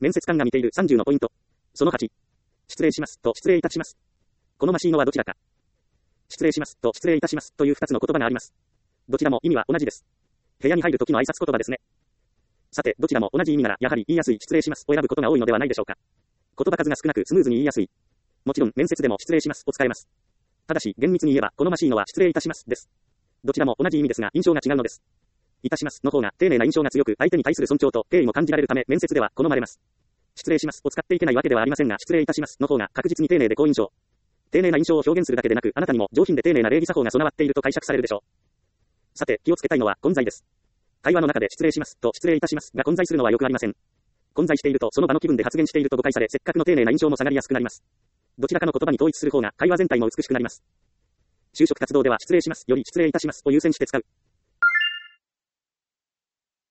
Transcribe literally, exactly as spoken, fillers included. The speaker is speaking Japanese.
面接官が見ているさんじゅうのポイント。そのはち。失礼しますと失礼いたします。このマシーノはどちらか。失礼しますと失礼いたしますというふたつの言葉があります。どちらも意味は同じです。部屋に入る時の挨拶言葉ですね。さて、どちらも同じ意味なら、やはり言いやすい失礼しますを選ぶことが多いのではないでしょうか。言葉数が少なくスムーズに言いやすい。もちろん、面接でも失礼しますを使えます。ただし、厳密に言えば、このマシーノは失礼いたしますです。どちらも同じ意味ですが、印象が違うのです。いたしますの方が丁寧な印象が強く、相手に対する尊重と敬意も感じられるため、面接では好まれます。失礼しますを使っていけないわけではありませんが、失礼いたしますの方が確実に丁寧で好印象。丁寧な印象を表現するだけでなく、あなたにも上品で丁寧な礼儀作法が備わっていると解釈されるでしょう。さて、気をつけたいのは混在です。会話の中で失礼しますと失礼いたしますが混在するのはよくありません。混在しているとその場の気分で発言していると誤解され、せっかくの丁寧な印象も下がりやすくなります。どちらかの言葉に統一する方が会話全体も美しくなります。就職活動では失礼しますより失礼いたしますを優先して使う。